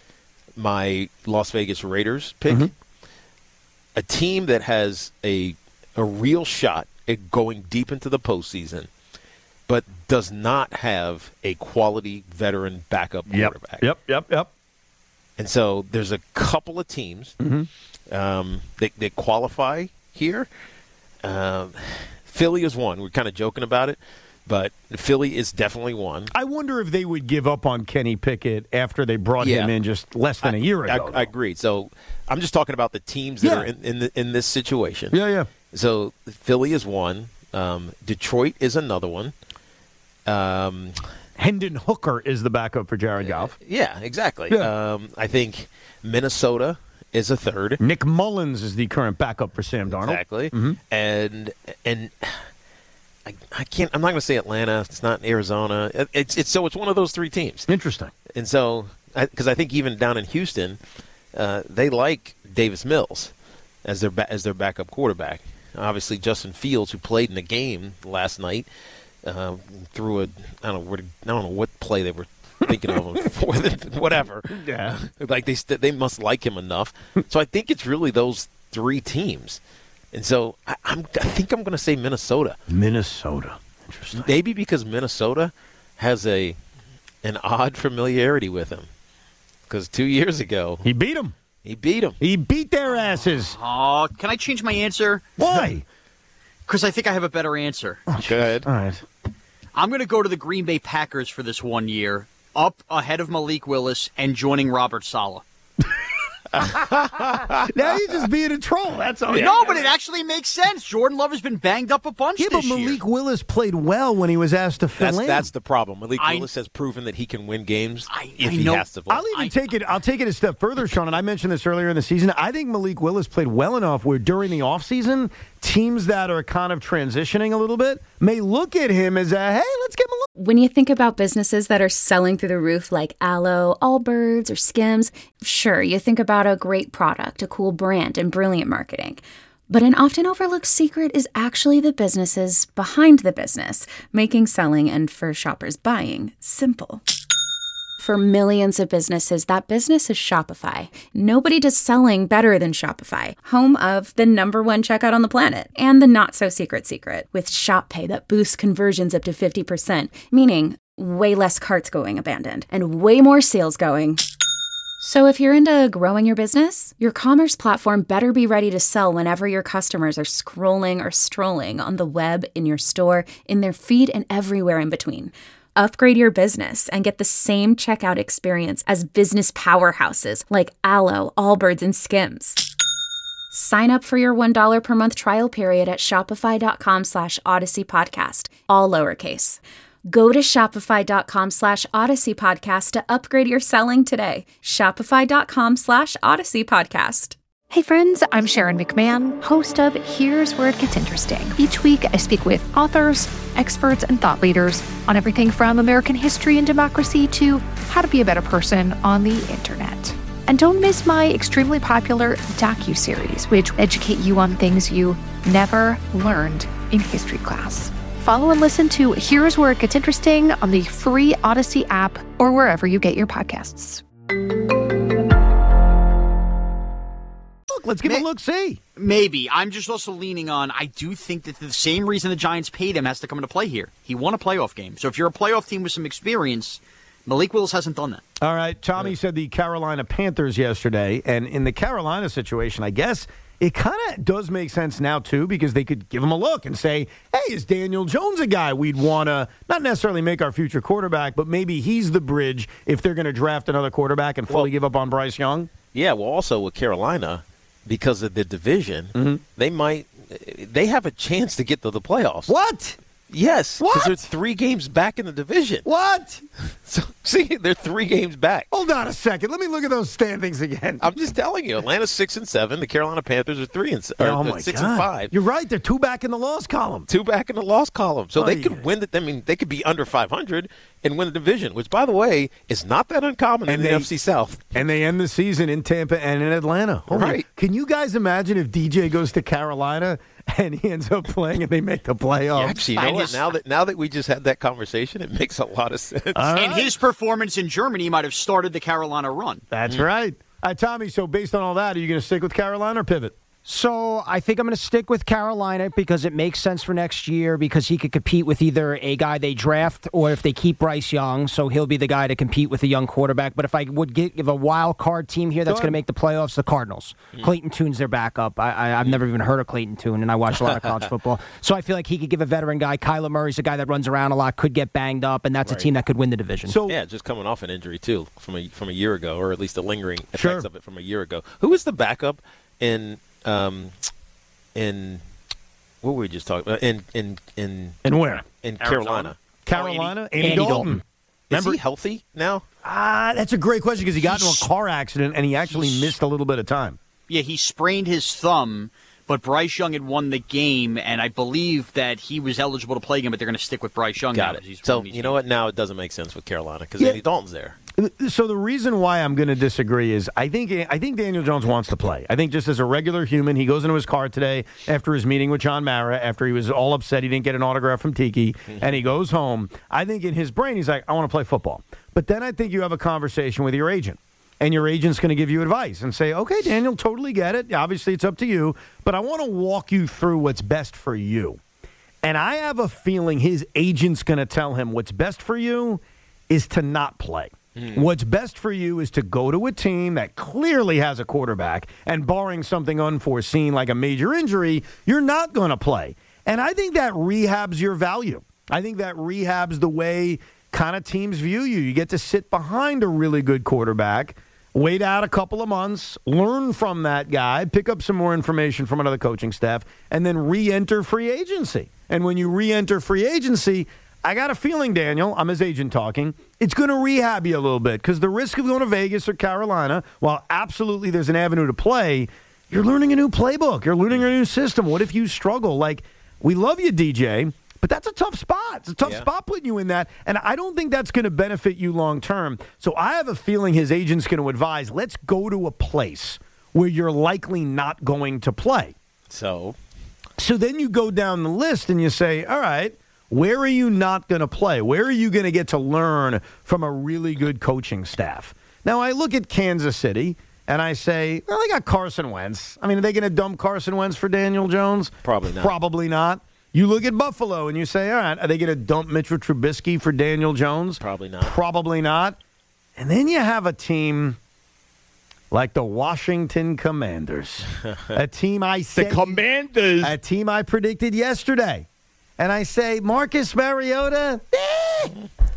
my Las Vegas Raiders pick. Mm-hmm. A team that has a a real shot at going deep into the postseason, but does not have a quality veteran backup quarterback. Yep, yep, yep. And so there's a couple of teams mm-hmm. um, that, that qualify here. Um, Philly is one. We're kind of joking about it, but Philly is definitely one. I wonder if they would give up on Kenny Pickett after they brought Yeah. him in just less than I, a year ago. I, I agree. So I'm just talking about the teams that Yeah. are in in, the, in this situation. Yeah, yeah. So Philly is one. Um, Detroit is another one. Um, Hendon Hooker is the backup for Jared Goff. yeah, exactly. Yeah. Um, I think Minnesota is a third. Nick Mullins is the current backup for Sam Darnold. Exactly. Mm-hmm. And and I, I can't. I'm not going to say Atlanta. It's not Arizona. It- It's it's so it's one of those three teams. Interesting. And so because I, I think even down in Houston, uh, they like Davis Mills as their ba- as their backup quarterback. Obviously, Justin Fields, who played in the game last night, uh, threw a I don't know where to, I don't know what play they were thinking of him for, whatever. Yeah. Like they st- they must like him enough. So I think it's really those three teams. And so I, I'm I think I'm going to say Minnesota. Minnesota. Interesting. Maybe because Minnesota has a an odd familiarity with him. Because two years ago He beat him. he beat him. He beat their asses. Oh, can I change my answer? Why? Because I think I have a better answer. Go ahead. All right. I'm going to go to the Green Bay Packers for this one year, up ahead of Malik Willis and joining Robert Saleh. Now you're just being a troll. That's all. No, but it actually makes sense. Jordan Love has been banged up a bunch Yeah, but this year. Malik Willis played well when he was asked to fill That's in. that's the problem. Malik I- Willis has proven that he can win games I- if I he know. has to play. I'll even take it. I'll take it a step further, Sean. And I mentioned this earlier in the season. I think Malik Willis played well enough where during the offseason, teams that are kind of transitioning a little bit may look at him as a hey, let's give him a look. When you think about businesses that are selling through the roof like Aloe, Allbirds, or Skims, sure, you think about a great product, a cool brand, and brilliant marketing. But an often overlooked secret is actually the businesses behind the business, making selling and for shoppers buying simple. For millions of businesses, that business is Shopify. Nobody does selling better than Shopify, home of the number one checkout on the planet and the not-so-secret secret with Shop Pay that boosts conversions up to fifty percent, meaning way less carts going abandoned and way more sales going. So if you're into growing your business, your commerce platform better be ready to sell whenever your customers are scrolling or strolling on the web, in your store, in their feed, and everywhere in between. Upgrade your business and get the same checkout experience as business powerhouses like Aloe, Allbirds, and Skims. Sign up for your one dollar per month trial period at shopify.com slash Odyssey Podcast, all lowercase. Go to shopify.com slash Odyssey Podcast to upgrade your selling today. Shopify.com slash Odyssey Podcast. Hey friends, I'm Sharon McMahon, host of Here's Where It Gets Interesting. Each week I speak with authors, experts, and thought leaders on everything from American history and democracy to how to be a better person on the internet. And don't miss my extremely popular docuseries, which educate you on things you never learned in history class. Follow and listen to Here's Where It Gets Interesting on the free Odyssey app or wherever you get your podcasts. Let's give him a look, see. Maybe. I'm just also leaning on, I do think that the same reason the Giants paid him has to come into play here. He won a playoff game. So if you're a playoff team with some experience, Malik Willis hasn't done that. All right, Tommy said the Carolina Panthers yesterday, and in the Carolina situation, I guess it kind of does make sense now, too, because they could give him a look and say, hey, is Daniel Jones a guy we'd want to not necessarily make our future quarterback, but maybe he's the bridge if they're going to draft another quarterback and fully Well, give up on Bryce Young? Yeah, well, also with Carolina, because of the division, mm-hmm. they might they have a chance to get to the playoffs. What? Yes, What? because they're three games back in the division. What? So see, they're three games back. Hold on a second. Let me look at those standings again. I'm just telling you, Atlanta's six and seven. The Carolina Panthers are three and s- or oh my six God. and five. You're right. They're two back in the loss column. Two back in the loss column, so Oh, they yeah. could win. The, I mean, they could be under five hundred and win the division, which, by the way, is not that uncommon And in they- the N F C South. And they end the season in Tampa and in Atlanta. Holy- Right. Can you guys imagine if D J goes to Carolina and he ends up playing and they make the playoffs? Actually, you know And what? his- Now that now that we just had that conversation, it makes a lot of sense. All And right. his performance in Germany might have started the Carolina run. That's right. All right, Tommy, so based on all that, are you going to stick with Carolina or pivot? So I think I'm going to stick with Carolina because it makes sense for next year because he could compete with either a guy they draft or if they keep Bryce Young, so he'll be the guy to compete with a young quarterback. But if I would give a wild card team here that's going to make the playoffs, the Cardinals. Mm. Clayton Tune's their backup. I, I, I've never even heard of Clayton Tune, and I watch a lot of college football. So I feel like he could give a veteran guy. Kyler Murray's a guy that runs around a lot, could get banged up, and that's right. a team that could win the division. So yeah, just coming off an injury too from a from a year ago, or at least the lingering effects sure. of it from a year ago. Who was the backup in? Um, In what were we just talking about? In in in in where? In Arizona. Carolina. Carolina. Andy, Andy, Andy Dalton. Dalton. Is he healthy now? Ah, that's a great question because he got into a car accident and he actually missed a little bit of time. Yeah, he sprained his thumb, but Bryce Young had won the game, and I believe that he was eligible to play again, but they're going to stick with Bryce Young. Got now it. He's So you know what? Now it doesn't make sense with Carolina because Yeah. Andy Dalton's there. So the reason why I'm going to disagree is I think I think Daniel Jones wants to play. I think just as a regular human, he goes into his car today after his meeting with John Mara, after he was all upset he didn't get an autograph from Tiki, and he goes home. I think in his brain he's like, I want to play football. But then I think you have a conversation with your agent, and your agent's going to give you advice and say, okay, Daniel, totally get it. Obviously, it's up to you, but I want to walk you through what's best for you. And I have a feeling his agent's going to tell him what's best for you is to not play. Mm. What's best for you is to go to a team that clearly has a quarterback, and barring something unforeseen like a major injury, you're not going to play. And I think that rehabs your value. I think that rehabs the way kind of teams view you. You get to sit behind a really good quarterback, wait out a couple of months, learn from that guy, pick up some more information from another coaching staff, and then re-enter free agency. And when you re-enter free agency, I got a feeling, Daniel, I'm his agent talking, it's going to rehab you a little bit because the risk of going to Vegas or Carolina, while absolutely there's an avenue to play, you're learning a new playbook. You're learning a new system. What if you struggle? Like, we love you, D J, but that's a tough spot. It's a tough yeah. spot putting you in that, and I don't think that's going to benefit you long term. So I have a feeling his agent's going to advise, let's go to a place where you're likely not going to play. So? So then you go down the list and you say, all right, where are you not going to play? Where are you going to get to learn from a really good coaching staff? Now, I look at Kansas City, and I say, well, they got Carson Wentz. I mean, are they going to dump Carson Wentz for Daniel Jones? Probably not. Probably not. You look at Buffalo, and you say, all right, are they going to dump Mitchell Trubisky for Daniel Jones? Probably not. Probably not. And then you have a team like the Washington Commanders, a team I said, the Commanders, a team I predicted yesterday. And I say, Marcus Mariota, eh.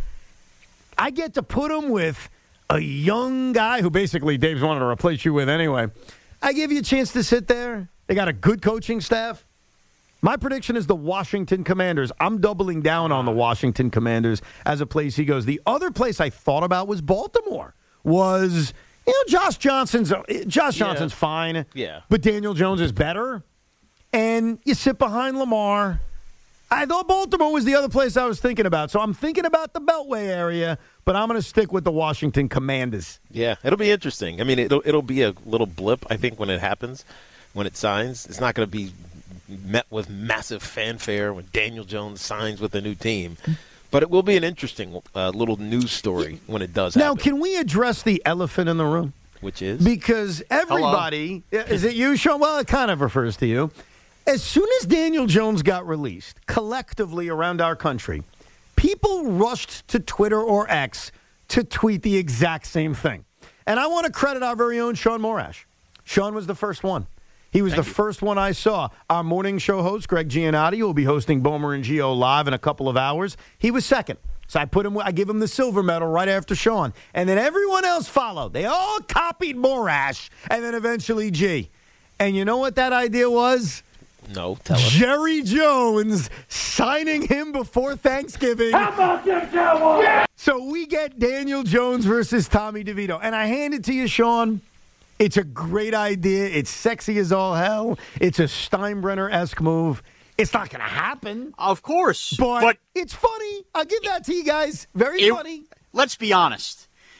I get to put him with a young guy who basically Dave's wanted to replace you with anyway. I give you a chance to sit there. They got a good coaching staff. My prediction is the Washington Commanders. I'm doubling down on the Washington Commanders as a place he goes. The other place I thought about was Baltimore. Was, you know, Josh Johnson's Josh Johnson's yeah. fine. Yeah. But Daniel Jones is better. And you sit behind Lamar. I thought Baltimore was the other place I was thinking about. So I'm thinking about the Beltway area, but I'm going to stick with the Washington Commanders. Yeah, it'll be interesting. I mean, it'll it'll be a little blip, I think, when it happens, when it signs. It's not going to be met with massive fanfare when Daniel Jones signs with a new team. But it will be an interesting uh, little news story when it does now, happen. Can we address the elephant in the room? Which is? Because everybody, Hello? Is it you, Sean? Well, it kind of refers to you. As soon as Daniel Jones got released, collectively around our country, people rushed to Twitter or X to tweet the exact same thing. And I want to credit our very own Sean Morash. Sean was the first one. He was Thank the you. first one I saw. Our morning show host, Greg Giannotti, will be hosting Bomer and Gio live in a couple of hours. He was second. So I put him. I give him the silver medal right after Sean. And then everyone else followed. They all copied Morash and then eventually G. And you know what that idea was? No, tell us. Jerry Jones signing him before Thanksgiving. How about them Cowboys? Yeah. So we get Daniel Jones versus Tommy DeVito. And I hand it to you, Sean. It's a great idea. It's sexy as all hell. It's a Steinbrenner-esque move. It's not going to happen. Of course. But, but it's funny. I'll give that to you guys. Very it, funny. Let's be honest.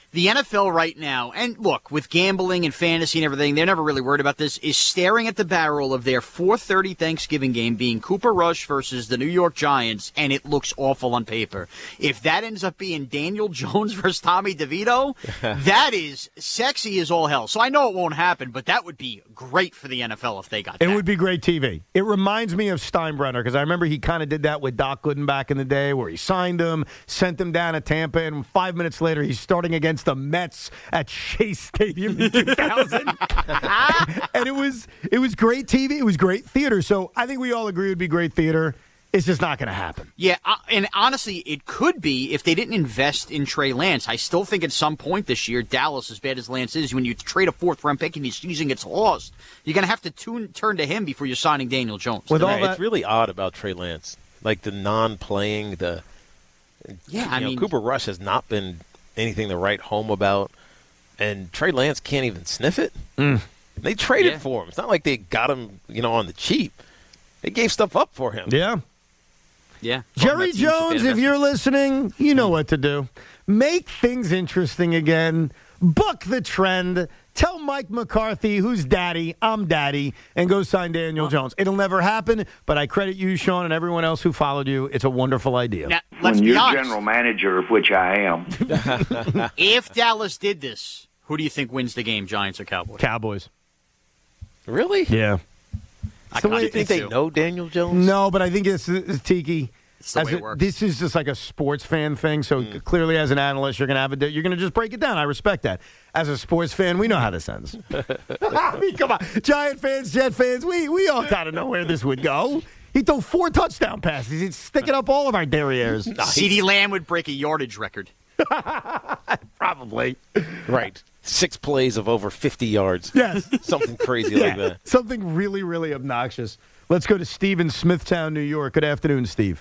The N F L right now, and look, with gambling and fantasy and everything, they're never really worried about this, is staring at the barrel of their four thirty Thanksgiving game being Cooper Rush versus the New York Giants, and it looks awful on paper. If that ends up being Daniel Jones versus Tommy DeVito, that is sexy as all hell. So I know it won't happen, but that would be great for the N F L if they got that. It would be great T V. It reminds me of Steinbrenner, because I remember he kind of did that with Doc Gooden back in the day, where he signed him, sent him down to Tampa, and five minutes later he's starting against the Mets at Shea Stadium in two thousand. And it was it was great T V. It was great theater. So I think we all agree it would be great theater. It's just not going to happen. Yeah, uh, and honestly, it could be if they didn't invest in Trey Lance. I still think at some point this year, Dallas, as bad as Lance is, when you trade a fourth-round pick and his season gets lost, you're going to have to tune, turn to him before you're signing Daniel Jones. With all that, it's really odd about Trey Lance, like the non-playing, the yeah. You I know, mean, Cooper Rush has not been anything to write home about, and Trey Lance can't even sniff it. Mm. They traded Yeah. for him. It's not like they got him, you know, on the cheap. They gave stuff up for him. Yeah. Yeah. Jerry Jones, if you're listening, you know what to do. Make things interesting again. Buck the trend. Tell Mike McCarthy, who's daddy, I'm daddy, and go sign Daniel Jones. It'll never happen, but I credit you, Sean, and everyone else who followed you. It's a wonderful idea. Now, let's when be you're honest. general manager, of which I am. If Dallas did this, who do you think wins the game, Giants or Cowboys? Cowboys. Really? Yeah. I Do kinda you think think they so. know Daniel Jones? No, but I think it's, it's Tiki. It's the As way it a- works. This is just like a sports fan thing. So Mm. clearly, as an analyst, you're gonna have a you're gonna just break it down. I respect that. As a sports fan, we know how this ends. I mean, come on, Giant fans, Jet fans, we we all kind of know where this would go. He'd throw four touchdown passes. He'd stick it up all of our derrieres. CeeDee Lamb would break a yardage record. Probably. Right. Six plays of over fifty yards. Yes. Something crazy Yeah, like that. something really, really obnoxious. Let's go to Steve in Smithtown, New York. Good afternoon, Steve.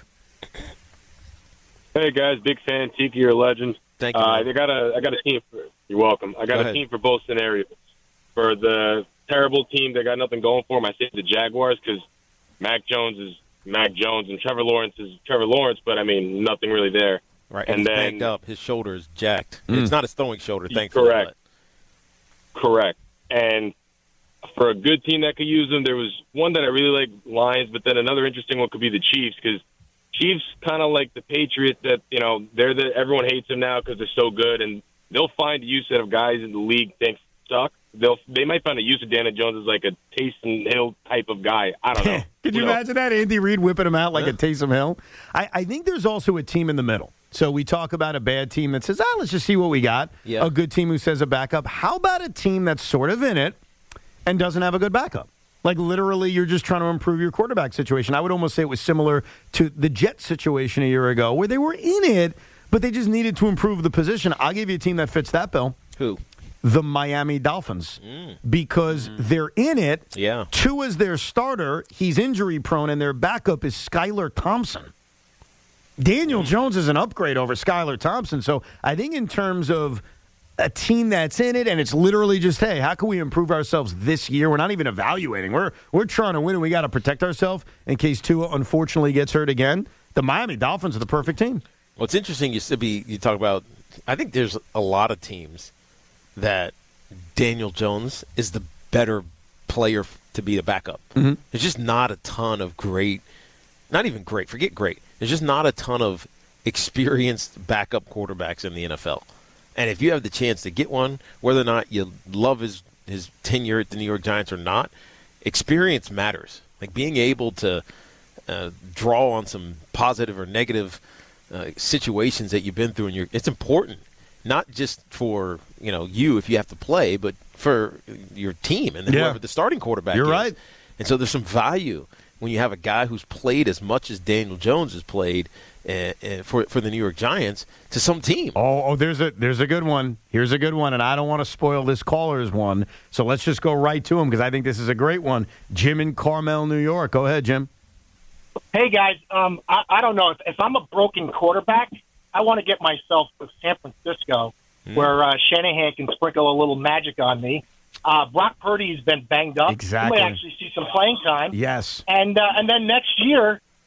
Hey guys, big fan. Tiki, you're a legend. Thank you. Uh, I got a I got a team for. You're welcome. I got Go a ahead. team for both scenarios. For the terrible team that got nothing going for them, I say the Jaguars because Mac Jones is Mac Jones and Trevor Lawrence is Trevor Lawrence, but I mean nothing really there. Right. And, And he's then banged up. His shoulder is jacked. Mm. It's not his throwing shoulder, thankfully. Correct. Correct. And for a good team that could use them, there was one that I really like, Lions, but then another interesting one could be the Chiefs because Chiefs kind of like the Patriots that, you know, they're the everyone hates them now because they're so good, and they'll find a use of guys in the league think suck. They'll they might find a use of Daniel Jones as like a Taysom Hill type of guy. I don't know. Could you Who knows? imagine that? Andy Reid whipping him out like a Taysom Hill? I, I think there's also a team in the middle. So we talk about a bad team that says, ah, let's just see what we got. Yeah. A good team who says a backup. How about a team that's sort of in it and doesn't have a good backup? Like literally you're just trying to improve your quarterback situation. I would almost say it was similar to the Jets situation a year ago where they were in it, but they just needed to improve the position. I'll give you a team that fits that bill. Who? The Miami Dolphins. Because they're in it. Yeah. Tua's their starter. He's injury prone, and their backup is Skylar Thompson. Daniel Jones is an upgrade over Skylar Thompson. So I think in terms of a team that's in it, and it's literally just, hey, how can we improve ourselves this year? We're not even evaluating. We're we're trying to win, and we got to protect ourselves in case Tua unfortunately gets hurt again. The Miami Dolphins are the perfect team. Well, it's interesting you, Sibby, you talk about – I think there's a lot of teams that Daniel Jones is the better player f- to be a backup. Mm-hmm. There's just not a ton of great – not even great. Forget great. There's just not a ton of experienced backup quarterbacks in the N F L. And if you have the chance to get one, whether or not you love his, his tenure at the New York Giants or not, experience matters. Like being able to uh, draw on some positive or negative uh, situations that you've been through, and you're, it's important, not just for you know you if you have to play, but for your team and Yeah. whoever the starting quarterback You're is. right. And so there's some value when you have a guy who's played as much as Daniel Jones has played uh, uh, for for the New York Giants to some team. Oh, oh, there's a there's a good one. Here's a good one, and I don't want to spoil this caller's one, so let's just go right to him because I think this is a great one. Jim in Carmel, New York. Go ahead, Jim. Hey, guys, um, I, I don't know. If, if I'm a broken quarterback, I want to get myself to San Francisco Hmm. where uh, Shanahan can sprinkle a little magic on me. Uh, Brock Purdy's been banged up. Exactly. He might actually see some playing time. Yes. And uh, and then next year,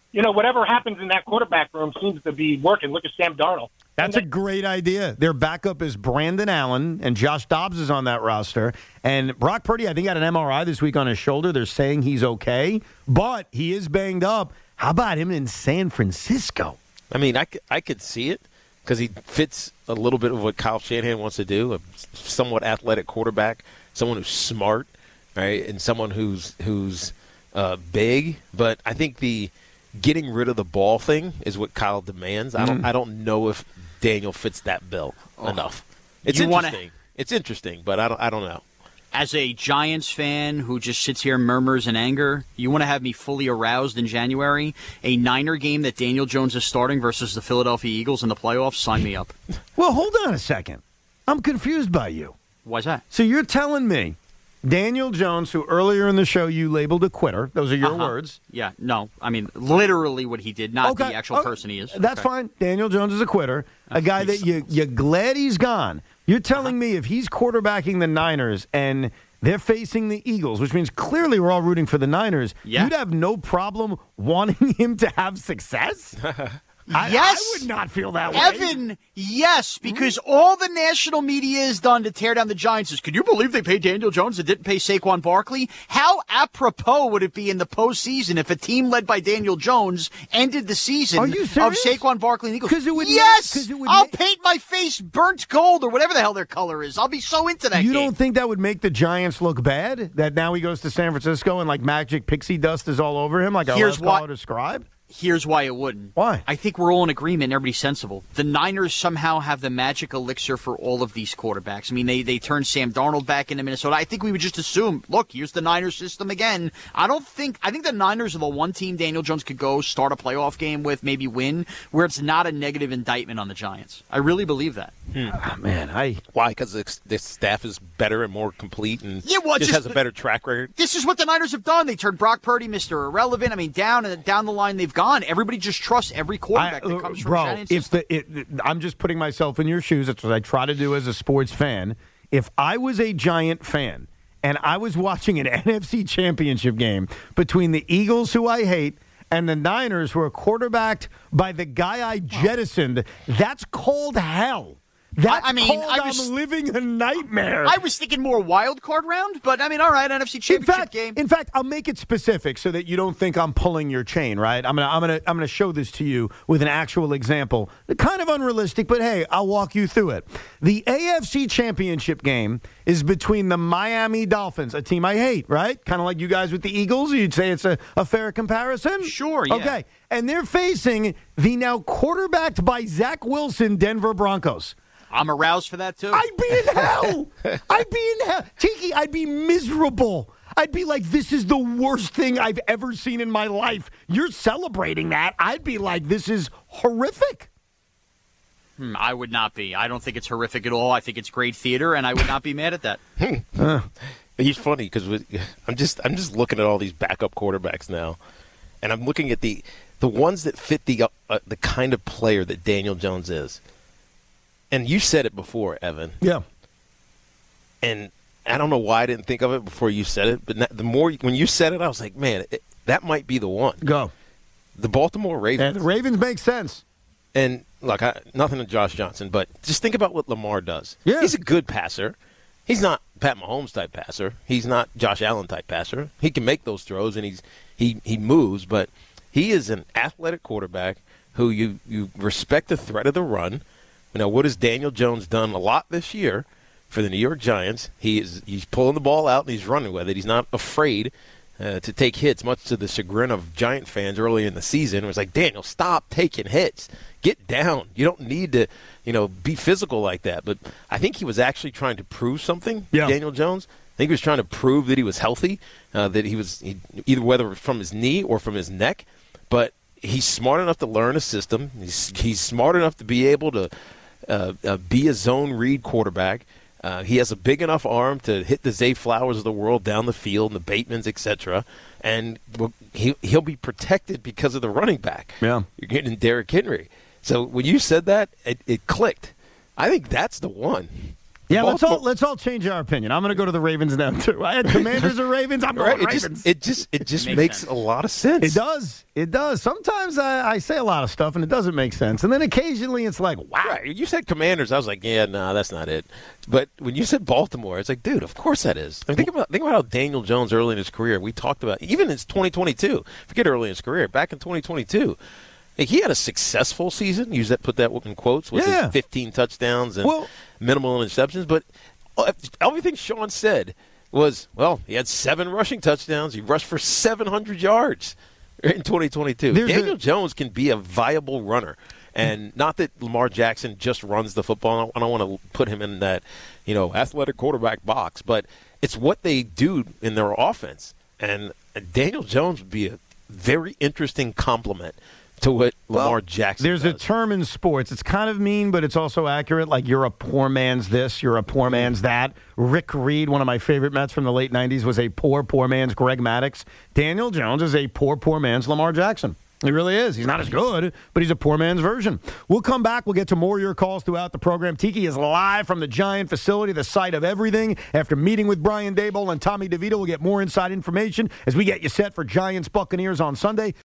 you know, whatever happens in that quarterback room seems to be working. Look at Sam Darnold. That's a great idea. Their backup is Brandon Allen, and Josh Dobbs is on that roster. And Brock Purdy, I think, had an M R I this week on his shoulder. They're saying he's okay, but he is banged up. How about him in San Francisco? I mean, I could, I could see it because he fits a little bit of what Kyle Shanahan wants to do, a somewhat athletic quarterback, someone who's smart, right, and someone who's who's uh, big. But I think the getting rid of the ball thing is what Kyle demands. I don't. Mm. I don't know if Daniel fits that bill Oh. enough. It's You wanna- interesting. It's interesting, but I don't. I don't know. As a Giants fan who just sits here and murmurs in anger, you want to have me fully aroused in January? A Niner game that Daniel Jones is starting versus the Philadelphia Eagles in the playoffs? Sign me up. Well, hold on a second. I'm confused by you. Why's that? So you're telling me Daniel Jones, who earlier in the show you labeled a quitter, those are your Uh-huh. words. Yeah, no. I mean, literally what he did, not Okay, the actual okay. person he is. That's Okay. fine. Daniel Jones is a quitter, a guy that you, you're glad he's gone. You're telling me if he's quarterbacking the Niners and they're facing the Eagles, which means clearly we're all rooting for the Niners, Yeah. you'd have no problem wanting him to have success? I, Yes. I would not feel that way. Evan, yes, because all the national media has done to tear down the Giants is, can you believe they paid Daniel Jones and didn't pay Saquon Barkley? How apropos would it be in the postseason if a team led by Daniel Jones ended the season Are you of serious? Saquon Barkley and Eagles? 'Cause it would ma- yes, 'cause it would I'll ma- paint my face burnt gold or whatever the hell their color is. I'll be so into that You game. don't think that would make the Giants look bad? That now he goes to San Francisco and like magic pixie dust is all over him, like our Here's last what- caller described? Here's why it wouldn't. Why? I think we're all in agreement and everybody's sensible. The Niners somehow have the magic elixir for all of these quarterbacks. I mean, they, they turned Sam Darnold back into Minnesota. I think we would just assume, look, here's the Niners system again. I don't think – I think the Niners are the one team Daniel Jones could go start a playoff game with, maybe win, where it's not a negative indictment on the Giants. I really believe that. Oh, man, I Why? Because the, the staff is better and more complete and Yeah, well, just, just has a better track record. This is what the Niners have done. They turned Brock Purdy Mister Irrelevant. I mean, down and down the line they've gone. Everybody just trusts every quarterback I- that comes from bro, Shannon's if system. the it, I'm just putting myself in your shoes. That's what I try to do as a sports fan. If I was a Giant fan and I was watching an N F C Championship game between the Eagles, who I hate, and the Niners, who are quarterbacked by the guy I jettisoned, that's called hell. That's I mean, called I was- I'm living a nightmare. I was thinking more wild card round, but I mean, all right, N F C In Championship fact, game. in fact, I'll make it specific so that you don't think I'm pulling your chain, right? I'm gonna, I'm gonna, I'm gonna show this to you with an actual example. Kind of unrealistic, but hey, I'll walk you through it. The A F C Championship game is between the Miami Dolphins, a team I hate, right? Kind of like you guys with the Eagles. You'd say it's a, a fair comparison. Sure, yeah. Okay, and they're facing the now quarterbacked by Zach Wilson Denver Broncos. I'm aroused for that too. I'd be in hell. I'd be in hell. Tiki, I'd be miserable. I'd be like, this is the worst thing I've ever seen in my life. You're celebrating that. I'd be like, this is horrific. Hmm, I would not be. I don't think it's horrific at all. I think it's great theater, and I would not be mad at that. He's funny because I'm just I'm just looking at all these backup quarterbacks now, and I'm looking at the the ones that fit the uh, the kind of player that Daniel Jones is. And you said it before, Evan. Yeah. And I don't know why I didn't think of it before you said it, but the more when you said it, I was like, man, it, that might be the one. Go. The Baltimore Ravens. And the Ravens make sense. And look, I, nothing to Josh Johnson, but just think about what Lamar does. Yeah. He's a good passer. He's not Pat Mahomes type passer. He's not Josh Allen type passer. He can make those throws and he's he he moves, but he is an athletic quarterback who you you respect the threat of the run. Now, what has Daniel Jones done a lot this year for the New York Giants? He is he's pulling the ball out and he's running with it. He's not afraid uh, to take hits, much to the chagrin of Giant fans early in the season. It was like, Daniel, stop taking hits. Get down. You don't need to, you know, be physical like that. But I think he was actually trying to prove something, Yeah. Daniel Jones. I think he was trying to prove that he was healthy, uh, that he was he, either whether from his knee or from his neck. But he's smart enough to learn a system. He's, he's smart enough to be able to Uh, uh, be a zone read quarterback. Uh, he has a big enough arm to hit the Zay Flowers of the world down the field, and the Batemans, et cetera. And he, he'll be protected because of the running back. Yeah. You're getting Derrick Henry. So when you said that, it, it clicked. I think that's the one. Yeah, let's all let's all change our opinion. I'm going to go to the Ravens now too. I had Commanders or Ravens. I'm going right? Ravens. It just it just, it just It makes makes sense. a lot of sense. It does. It does. Sometimes I, I say a lot of stuff and it doesn't make sense, and then occasionally it's like, wow. Right. You said Commanders. I was like, yeah, no, nah, that's not it. But when you said Baltimore, it's like, dude, of course that is. I mean, think about think about how Daniel Jones early in his career. We talked about even in twenty twenty-two. Forget early in his career. Back in twenty twenty-two. He had a successful season. Use that, put that in quotes with Yeah. his fifteen touchdowns and Well- minimal interceptions. But everything Sean said was, well, he had seven rushing touchdowns. He rushed for seven hundred yards in twenty twenty-two. There's Daniel a- Jones can be a viable runner. And not that Lamar Jackson just runs the football. I don't want to put him in that, you know, athletic quarterback box. But it's what they do in their offense. And Daniel Jones would be a very interesting complement to what Lamar Well, Jackson There's does. a term in sports. It's kind of mean, but it's also accurate. Like, you're a poor man's this, you're a poor man's that. Rick Reed, one of my favorite Mets from the late nineties, was a poor, poor man's Greg Maddux. Daniel Jones is a poor, poor man's Lamar Jackson. He really is. He's not as good, but he's a poor man's version. We'll come back. We'll get to more of your calls throughout the program. Tiki is live from the Giant facility, the site of everything. After meeting with Brian Daboll and Tommy DeVito, we'll get more inside information as we get you set for Giants Buccaneers on Sunday.